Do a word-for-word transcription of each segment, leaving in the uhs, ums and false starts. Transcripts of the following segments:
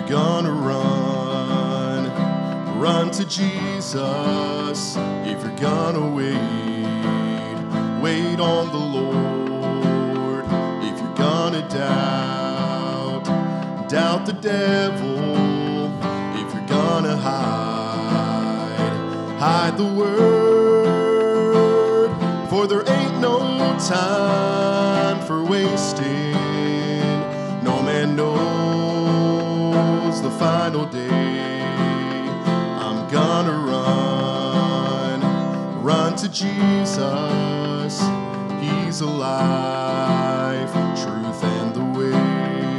you're gonna run, run to Jesus. If you're gonna wait, wait on the Lord. If you're gonna doubt, doubt the devil. If you're gonna hide, hide the word. For there ain't no time for wasting. No man knows the final day. I'm gonna run, run to Jesus. He's alive, truth and the way.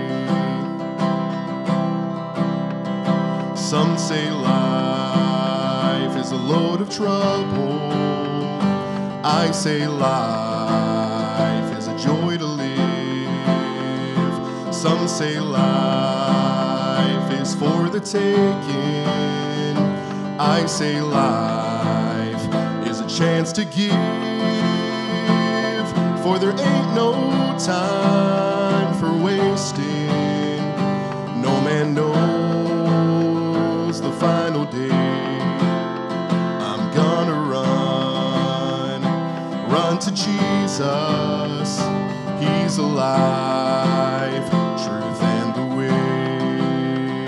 Some say life is a load of trouble. I say life is a joy to live. Some say life is for the taking. I say life is a chance to give. For there ain't no time for wasting. No man knows the final day. I'm gonna run, run to Jesus. He's alive, truth and the way.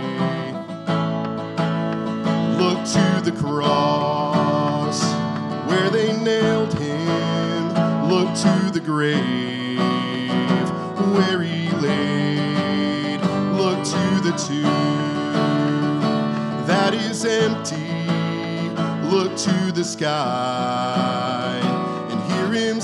Look to the cross where they nailed him. Look to the grave where he laid. Look to the tomb that is empty. Look to the sky and hear him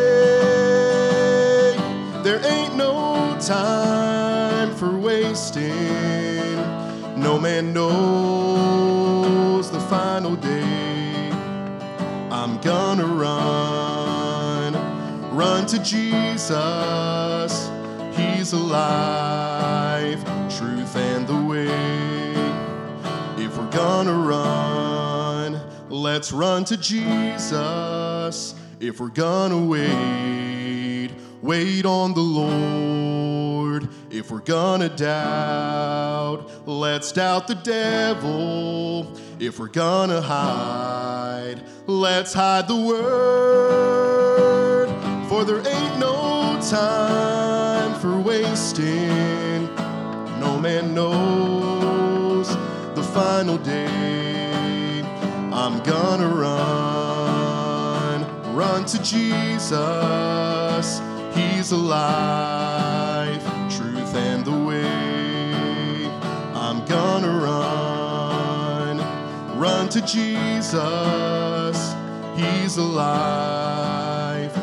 say, there ain't no time for wasting. No man knows the final day. I'm gonna run, run to Jesus. He's alive, truth and the way. If we're gonna run, let's run to Jesus. If we're gonna wait, wait on the Lord. If we're gonna doubt, let's doubt the devil. If we're gonna hide, let's hide the word. For there ain't no time for wasting. No man knows the final day. I'm gonna run, run to Jesus. He's alive, truth and the way. I'm gonna run, run to Jesus. He's alive,